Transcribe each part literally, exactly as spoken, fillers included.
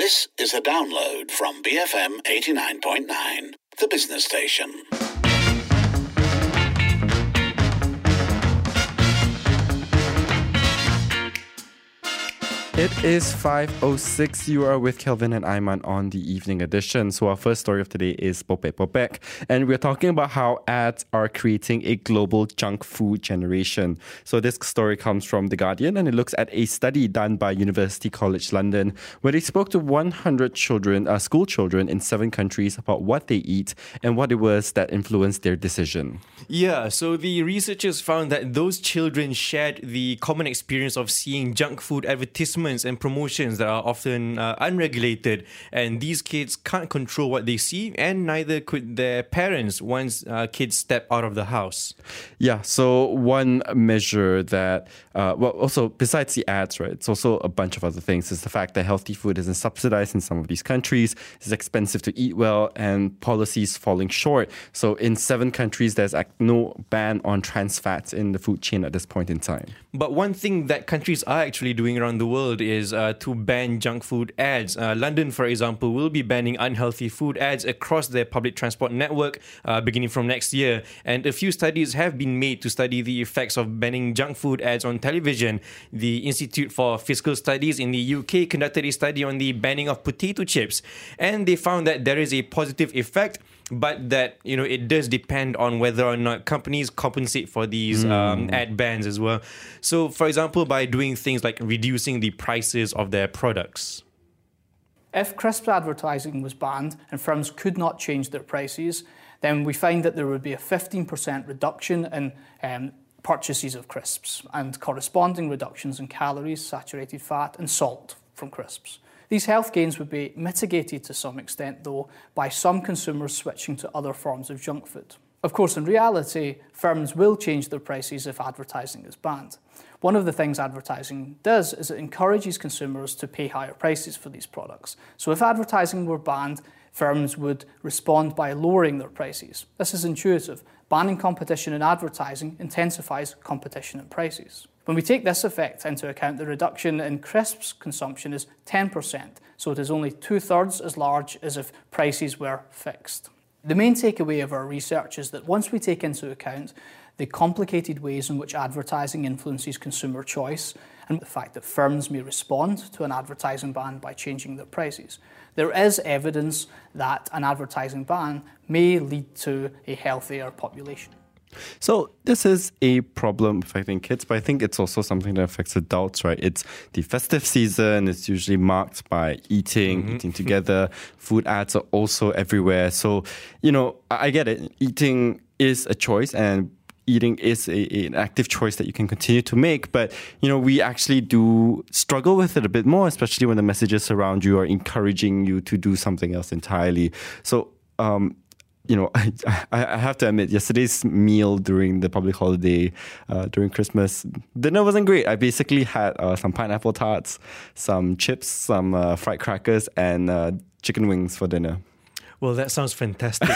This is a download from B F M eighty-nine point nine, the business station. It is five oh six. You are with Kelvin and Aiman on the evening edition. So our first story of today is Popek Popek. And we're talking about how ads are creating a global junk food generation. So this story comes from The Guardian, and it looks at a study done by University College London where they spoke to one hundred children, uh, school children in seven countries about what they eat and what it was that influenced their decision. Yeah, so the researchers found that those children shared the common experience of seeing junk food advertisements and promotions that are often uh, unregulated, and these kids can't control what they see, and neither could their parents once uh, kids step out of the house. Yeah, so one measure that, uh, well, also besides the ads, right, it's also a bunch of other things. It's the fact that healthy food isn't subsidized in some of these countries, it's expensive to eat well, and policies falling short. So in seven countries, there's no ban on trans fats in the food chain at this point in time. But one thing that countries are actually doing around the world is uh, to ban junk food ads. Uh, London, for example, will be banning unhealthy food ads across their public transport network uh, beginning from next year. And a few studies have been made to study the effects of banning junk food ads on television. The Institute for Fiscal Studies in the U K conducted a study on the banning of potato chips, and they found that there is a positive effect, but that, you know, it does depend on whether or not companies compensate for these mm. um, ad bans as well. So, for example, by doing things like reducing the prices of their products. If crisps advertising was banned and firms could not change their prices, then we find that there would be a fifteen percent reduction in um, purchases of crisps and corresponding reductions in calories, saturated fat and salt from crisps. These health gains would be mitigated to some extent, though, by some consumers switching to other forms of junk food. Of course, in reality, firms will change their prices if advertising is banned. One of the things advertising does is it encourages consumers to pay higher prices for these products. So if advertising were banned, firms would respond by lowering their prices. This is intuitive. Banning competition in advertising intensifies competition in prices. When we take this effect into account, the reduction in crisps consumption is ten percent, so it is only two-thirds as large as if prices were fixed. The main takeaway of our research is that once we take into account the complicated ways in which advertising influences consumer choice and the fact that firms may respond to an advertising ban by changing their prices, there is evidence that an advertising ban may lead to a healthier population. So this is a problem affecting kids, but I think it's also something that affects adults, right? It's the festive season. It's usually marked by eating, mm-hmm. eating together. Food ads are also everywhere. So, you know, I get it. Eating is a choice, and eating is a, a, an active choice that you can continue to make. But, you know, we actually do struggle with it a bit more, especially when the messages around you are encouraging you to do something else entirely. So, um, you know, I, I have to admit, yesterday's meal during the public holiday, uh, during Christmas, dinner wasn't great. I basically had uh, some pineapple tarts, some chips, some uh, fried crackers, and uh, chicken wings for dinner. Well, that sounds fantastic.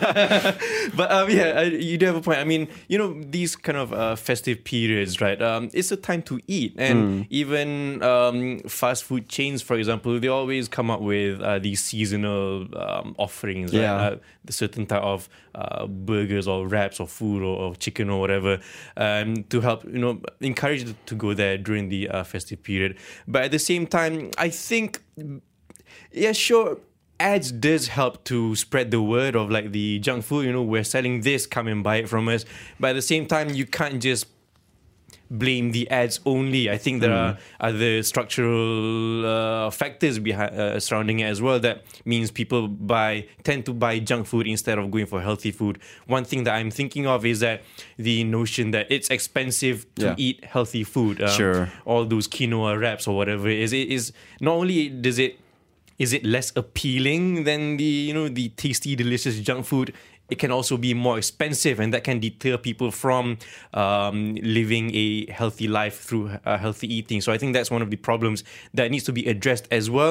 But um, yeah, you do have a point. I mean, you know, these kind of uh, festive periods, right? Um, it's a time to eat. And mm. even um, fast food chains, for example, they always come up with uh, these seasonal um, offerings, right? Yeah. Uh, the certain type of uh, burgers or wraps or food or, or chicken or whatever um, to help, you know, encourage you to go there during the uh, festive period. But at the same time, I think, yeah, sure, ads does help to spread the word of like the junk food, you know, we're selling this, come and buy it from us. But at the same time, you can't just blame the ads only. I think there mm. are other structural uh, factors behind uh, surrounding it as well that means people buy tend to buy junk food instead of going for healthy food. One thing that I'm thinking of is that the notion that it's expensive to yeah. eat healthy food. Um, sure. All those quinoa wraps or whatever it is, it is not only does it Is it less appealing than the, you know, the tasty, delicious junk food? It can also be more expensive, and that can deter people from um, living a healthy life through uh, healthy eating. So I think that's one of the problems that needs to be addressed as well.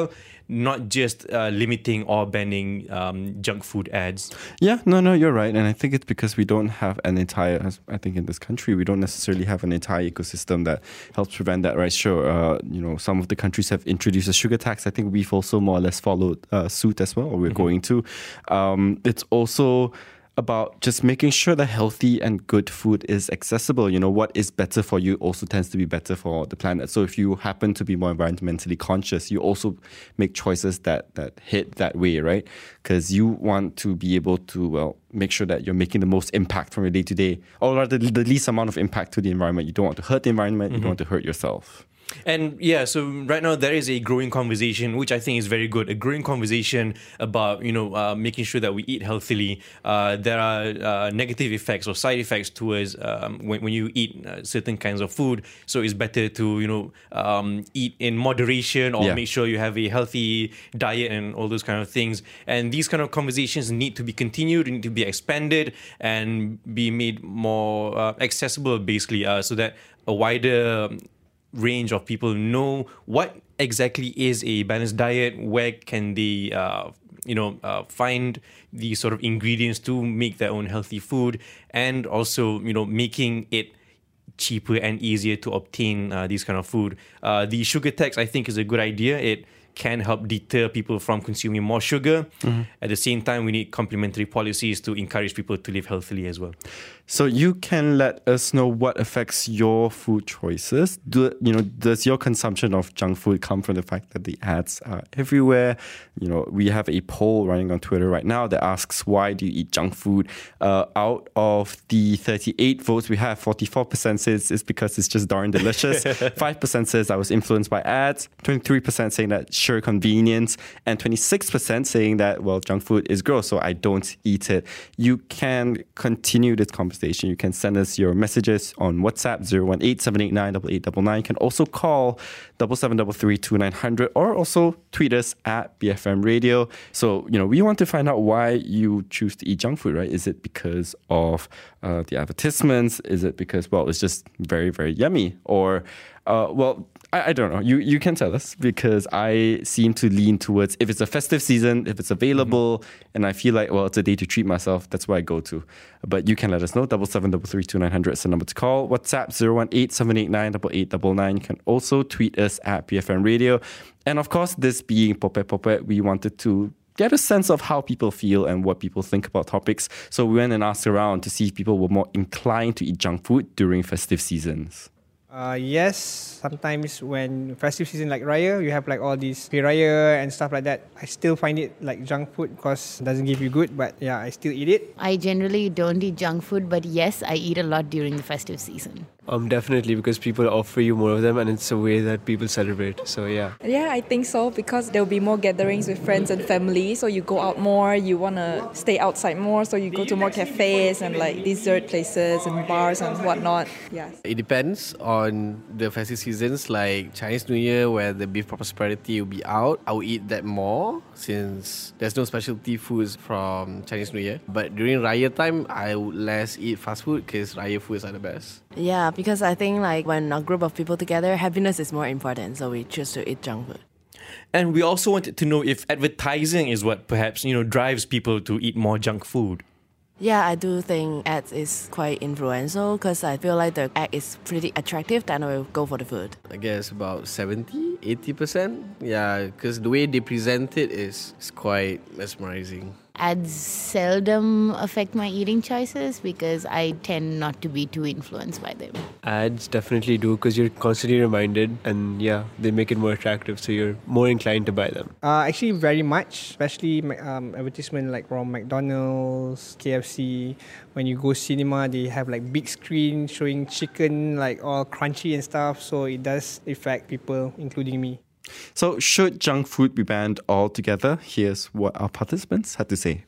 not just uh, limiting or banning um, junk food ads. Yeah, no, no, you're right. And I think it's because we don't have an entire, I think in this country, we don't necessarily have an entire ecosystem that helps prevent that, right? Sure, uh, you know, some of the countries have introduced a sugar tax. I think we've also more or less followed uh, suit as well, or we're mm-hmm. going to. Um, it's also about just making sure that healthy and good food is accessible. You know, what is better for you also tends to be better for the planet. So if you happen to be more environmentally conscious, you also make choices that that hit that way, right? Because you want to be able to, well, make sure that you're making the most impact from your day to day, or rather the least amount of impact to the environment. You don't want to hurt the environment, mm-hmm. you don't want to hurt yourself. And yeah, so right now there is a growing conversation, which I think is very good. A growing conversation about, you know, uh, making sure that we eat healthily. Uh, there are uh, negative effects or side effects towards um, when, when you eat uh, certain kinds of food. So it's better to, you know, um, eat in moderation or yeah. make sure you have a healthy diet and all those kind of things. And these kind of conversations need to be continued, need to be expanded and be made more uh, accessible, basically, uh, so that a wider range of people know what exactly is a balanced diet, where can they uh, you know uh, find the sort of ingredients to make their own healthy food, and also, you know, making it cheaper and easier to obtain uh, these kind of food. Uh, the sugar tax, I think, is a good idea. It can help deter people from consuming more sugar. Mm-hmm. At the same time, we need complementary policies to encourage people to live healthily as well. So you can let us know what affects your food choices. Do, you know, does your consumption of junk food come from the fact that the ads are everywhere? You know, we have a poll running on Twitter right now that asks, why do you eat junk food? Uh, out of the thirty-eight votes we have, forty-four percent says it's because it's just darn delicious. five percent says I was influenced by ads. twenty-three percent saying that sheer convenience. And twenty-six percent saying that, well, junk food is gross, so I don't eat it. You can continue this conversation. You can send us your messages on WhatsApp zero one eight, seven eight nine, eight eight nine nine. You can also call seven seven three three, two nine zero zero or also tweet us at B F M Radio. So, you know, we want to find out why you choose to eat junk food, right? Is it because of uh, the advertisements? Is it because, well, it's just very, very yummy? Or, uh, well, I, I don't know. You you can tell us, because I seem to lean towards, if it's a festive season, if it's available, mm-hmm. and I feel like, well, it's a day to treat myself, that's where I go to. But you can let us know. seven seven three three, two nine zero zero is the number to call. WhatsApp zero one eight, seven eight nine, eight eight nine nine. You can also tweet us at B F M Radio. And of course, this being Popet Popet, we wanted to get a sense of how people feel and what people think about topics. So we went and asked around to see if people were more inclined to eat junk food during festive seasons. Uh, yes, sometimes when festive season like Raya, you have like all these Raya and stuff like that. I still find it like junk food because it doesn't give you good, but yeah, I still eat it. I generally don't eat junk food, but yes, I eat a lot during the festive season. Um, definitely, because people offer you more of them and it's a way that people celebrate. So yeah. Yeah, I think so, because there'll be more gatherings with friends and family. So you go out more, you want to stay outside more. So you go to more cafes and like dessert places and bars and whatnot. Yeah. It depends on the festive seasons, like Chinese New Year, where the beef prosperity will be out. I will eat that more since there's no specialty foods from Chinese New Year. But during Raya time, I would less eat fast food because Raya foods are the best. Yeah, because I think like when a group of people together, happiness is more important, so we choose to eat junk food. And we also wanted to know if advertising is what perhaps, you know, drives people to eat more junk food. Yeah, I do think ads is quite influential because I feel like the ad is pretty attractive, then I will go for the food. I guess about seventy, eighty percent. Yeah, because the way they present it is, is quite mesmerizing. Ads seldom affect my eating choices because I tend not to be too influenced by them. Ads definitely do, because you're constantly reminded, and yeah, they make it more attractive, so you're more inclined to buy them. Uh, actually, very much, especially um, advertisement like from McDonald's, K F C. When you go cinema, they have like big screen showing chicken like all crunchy and stuff, so it does affect people, including me. So should junk food be banned altogether? Here's what our participants had to say.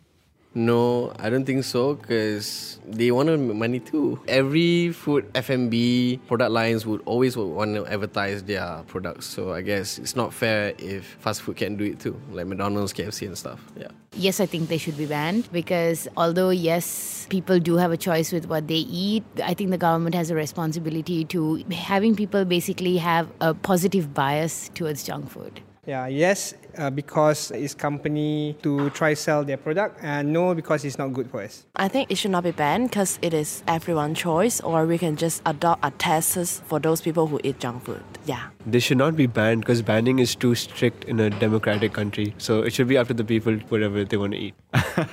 No, I don't think so, because they want to make money too. Every food F and B product lines would always want to advertise their products. So I guess it's not fair if fast food can do it too, like McDonald's, K F C and stuff. Yeah. Yes, I think they should be banned because although, yes, people do have a choice with what they eat, I think the government has a responsibility to having people basically have a positive bias towards junk food. Yeah, yes, uh, because it's company to try sell their product, and no, because it's not good for us. I think it should not be banned because it is everyone's choice, or we can just adopt a test for those people who eat junk food. Yeah. They should not be banned because banning is too strict in a democratic country. So it should be up to the people, whatever they want to eat.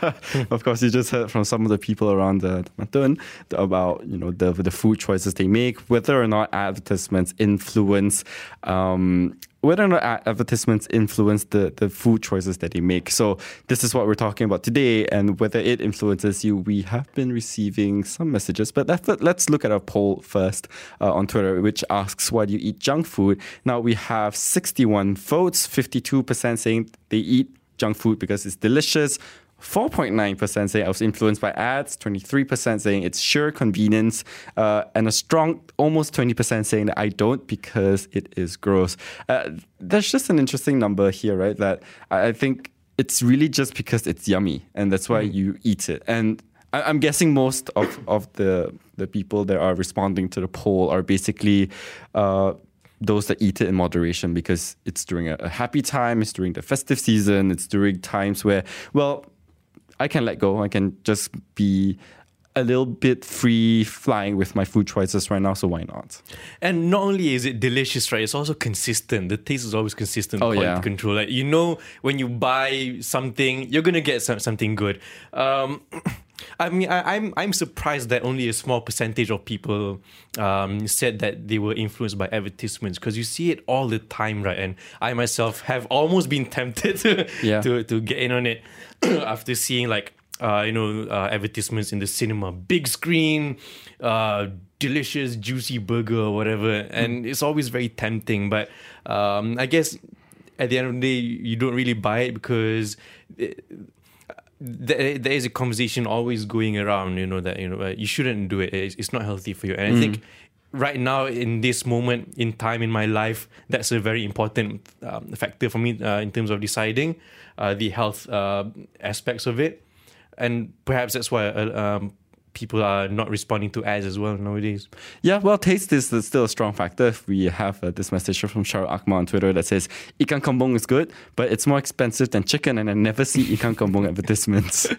Of course, you just heard from some of the people around the Matun about, you know, the the food choices they make, whether or not advertisements influence um, whether or not advertisements influence the, the food choices that they make. So this is what we're talking about today, and whether it influences you. We have been receiving some messages, but let's look at a poll first uh, on Twitter, which asks, why do you eat junk food? Now we have sixty-one votes, fifty-two percent saying they eat junk food because it's delicious, four point nine percent saying I was influenced by ads, twenty-three percent saying it's sheer convenience, uh, and a strong almost twenty percent saying that I don't because it is gross. Uh, there's just an interesting number here, right? That I think it's really just because it's yummy and that's why mm. you eat it. And I- I'm guessing most of, of the, the people that are responding to the poll are basically uh, those that eat it in moderation because it's during a, a happy time, it's during the festive season, it's during times where, well, I can let go. I can just be a little bit free flying with my food choices right now, so why not? And not only is it delicious, right, it's also consistent. The taste is always consistent. Oh, quality yeah. control. Like, you know, when you buy something, you're going to get some, something good. Um, I mean, I, I'm I'm surprised that only a small percentage of people um, said that they were influenced by advertisements, because you see it all the time, right? And I myself have almost been tempted to Yeah. to, to get in on it after seeing like uh, you know uh, advertisements in the cinema, big screen, uh, delicious juicy burger or whatever, and it's always very tempting. But um, I guess at the end of the day, you don't really buy it because It, There, there is a conversation always going around, you know, that, you know, uh, you shouldn't do it. It's, it's not healthy for you. And Mm. I think right now, in this moment in time in my life, that's a very important um, factor for me uh, in terms of deciding uh, the health uh, aspects of it. And perhaps that's why uh, um, people are not responding to ads as well nowadays. Yeah, well, taste is still a strong factor. We have uh, this message from Sharul Akmal on Twitter that says, Ikan Kembung is good, but it's more expensive than chicken, and I never see Ikan Kembung advertisements.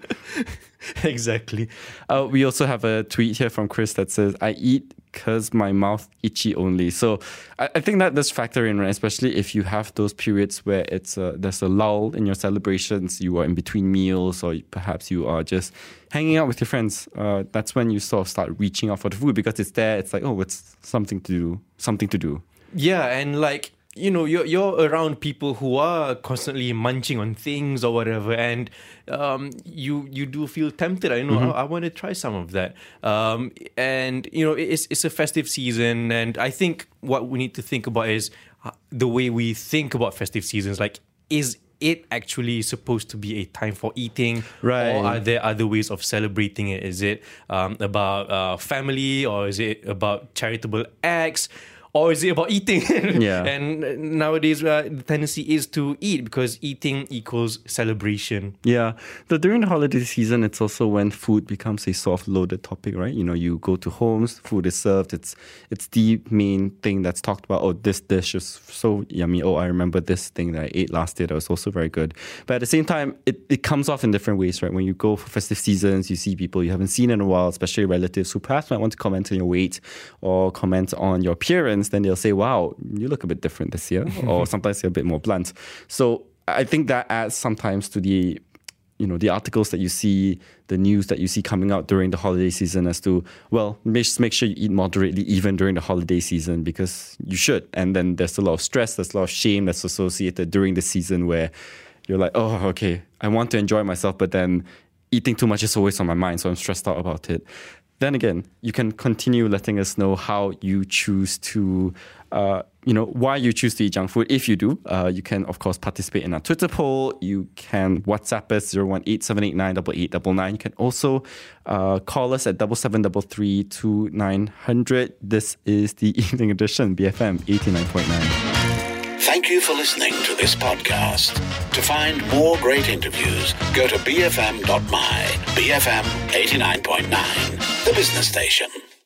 Exactly. Uh, we also have a tweet here from Chris that says, I eat because my mouth itchy only. So I, I think that does factor in, right? Especially if you have those periods where it's a, there's a lull in your celebrations, you are in between meals, or perhaps you are just hanging out with your friends. Uh, that's when you sort of start reaching out for the food because it's there. It's like, oh, it's something to do, something to do. Yeah, and like, you know, you're you're around people who are constantly munching on things or whatever, and um, you you do feel tempted. I know Mm-hmm. I, I want to try some of that. Um, and you know, it's it's a festive season, and I think what we need to think about is the way we think about festive seasons. Like, is it actually supposed to be a time for eating, Right. or are there other ways of celebrating it? Is it um, about uh, family, or is it about charitable acts? Or is it about eating? Yeah. And nowadays, uh, the tendency is to eat because eating equals celebration. Yeah. So during the holiday season, it's also when food becomes a soft loaded topic, right? You know, you go to homes, food is served. It's it's the main thing that's talked about. Oh, this dish is so yummy. Oh, I remember this thing that I ate last year that was also very good. But at the same time, it, it comes off in different ways, right? When you go for festive seasons, you see people you haven't seen in a while, especially relatives who perhaps might want to comment on your weight or comment on your appearance. Then they'll say, wow, you look a bit different this year. Or sometimes they're a bit more blunt. So I think that adds sometimes to the, you know, the articles that you see, the news that you see coming out during the holiday season as to, well, just make sure you eat moderately even during the holiday season because you should. And then there's a lot of stress, there's a lot of shame that's associated during the season where you're like, oh, okay, I want to enjoy myself, but then eating too much is always on my mind, so I'm stressed out about it. Then again, you can continue letting us know how you choose to, uh, you know, why you choose to eat junk food. If you do, uh, you can, of course, participate in our Twitter poll. You can WhatsApp us zero one eight seven eight nine eight eight nine nine. You can also uh, call us at seven seven three three two nine zero zero. This is the Evening Edition, B F M eighty-nine point nine. Thank you for listening to this podcast. To find more great interviews, go to b f m dot my. B F M eighty-nine point nine, the business station.